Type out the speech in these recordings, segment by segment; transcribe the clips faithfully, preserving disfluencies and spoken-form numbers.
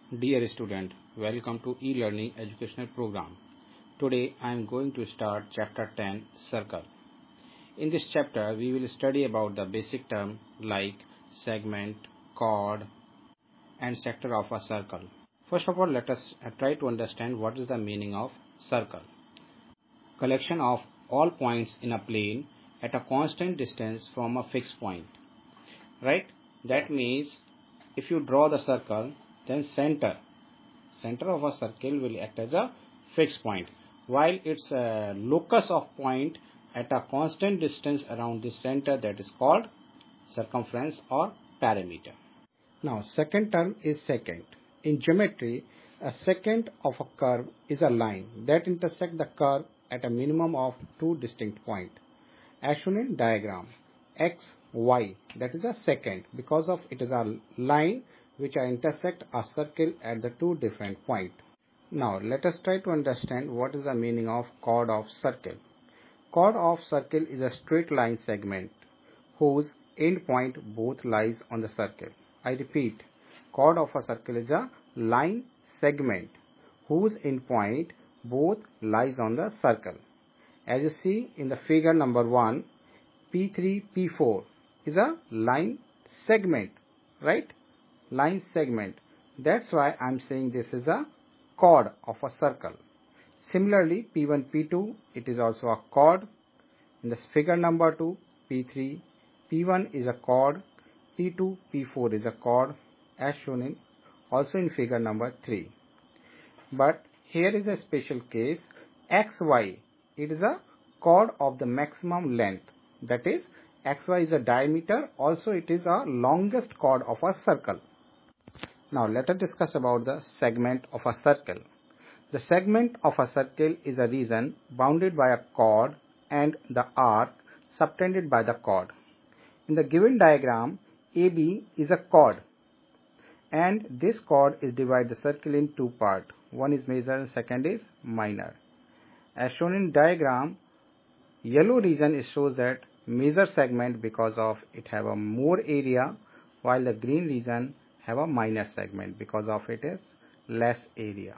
Dear student, welcome to e-learning educational program. Today I am going to start chapter ten, Circle. In this chapter we will study about the basic term like segment, chord and sector of a circle. First of all, let us try to understand what is the meaning of circle. Collection of all points in a plane at a constant distance from a fixed point. Right? That means if you draw the circle, then center center of a circle will act as a fixed point, while its uh, locus of point at a constant distance around the center, that is called circumference or perimeter. Now second term is secant. In geometry, a secant of a curve is a line that intersects the curve at a minimum of two distinct points, as shown in diagram. X, Y, that is a secant because of it is a line which intersect a circle at the two different points. Now let us try to understand what is the meaning of chord of circle. Chord of circle is a straight line segment whose end point both lies on the circle. I repeat, chord of a circle is a line segment whose end point both lies on the circle. As you see in the figure number one, P three, P four is a line segment, right? Line segment. That's why I'm saying this is a chord of a circle. Similarly, P one, P two, it is also a chord. In this figure number two, P three, P one is a chord, P two, P four is a chord, as shown in also in figure number three. But here is a special case, X Y, it is a chord of the maximum length. That is, X Y is a diameter, also it is a longest chord of a circle. Now let us discuss about the segment of a circle. The segment of a circle is a region bounded by a chord and the arc subtended by the chord. In the given diagram, A B is a chord, and this chord is divided the circle in two parts. One is major and second is minor. As shown in diagram, yellow region shows that major segment because of it have a more area, while the green region have a minor segment because of it is less area.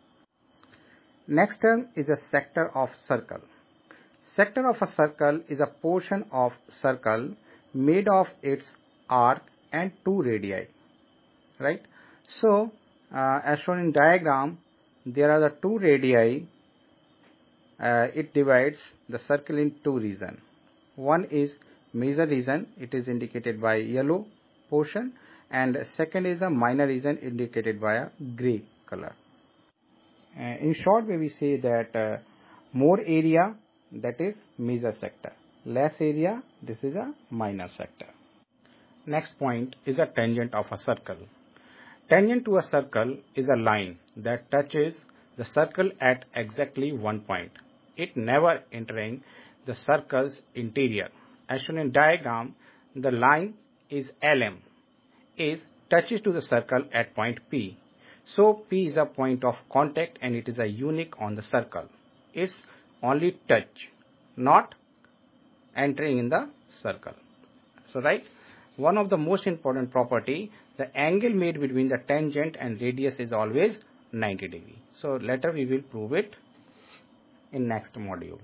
Next term is a sector of circle. Sector of a circle is a portion of circle made of its arc and two radii, right? So uh, as shown in diagram, there are the two radii. Uh, it divides the circle in two regions. One is major region, it is indicated by yellow portion, and second is a minor region indicated by a gray color. Uh, in short way, we say that uh, more area, that is major sector, less area, this is a minor sector. Next point is a tangent of a circle. Tangent to a circle is a line that touches the circle at exactly one point, it never entering the circle's interior. As shown in diagram, the line is L M is touches to the circle at point P. So P is a point of contact and it is a unique on the circle. It's only touch, not entering in the circle. So right, one of the most important property, the angle made between the tangent and radius is always ninety degree. So later we will prove it in next module.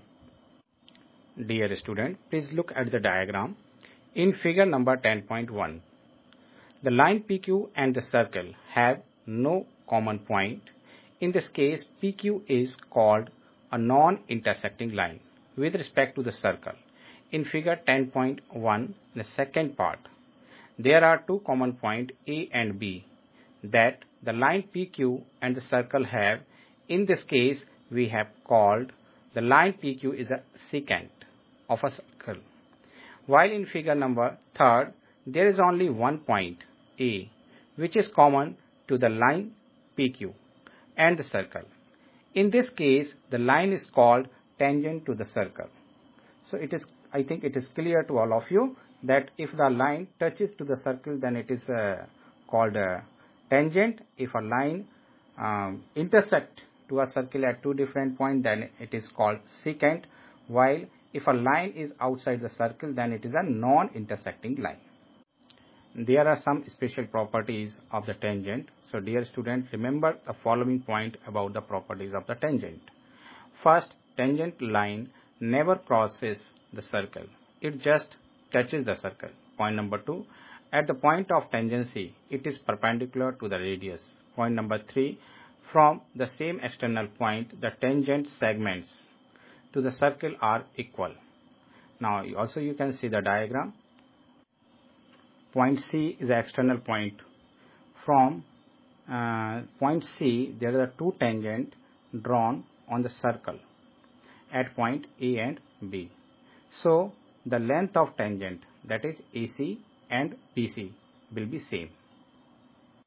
Dear student, please look at the diagram in figure number ten point one. The line P Q and the circle have no common point. In this case, P Q is called a non-intersecting line with respect to the circle. In figure ten point one, the second part, there are two common points A and B that the line P Q and the circle have. In this case, we have called the line P Q is a secant of a circle. While in figure number third, there is only one point A which is common to the line P Q and the circle. In this case, the line is called tangent to the circle. So it is, I think it is clear to all of you that if the line touches to the circle, then it is uh, called a tangent. If a line um, intersect to a circle at two different points, then it is called secant, while if a line is outside the circle, then it is a non-intersecting line. there are some special properties of the tangent. So dear student, remember the following point about the properties of the tangent. First, tangent line never crosses the circle. It just touches the circle. Point number two, at the point of tangency, it is perpendicular to the radius. Point number three, from the same external point, the tangent segments to the circle are equal. Now also you can see the diagram. Point C is the external point. From uh, point C, there are two tangents drawn on the circle at point A and B. So the length of tangent, that is A C and B C, will be same.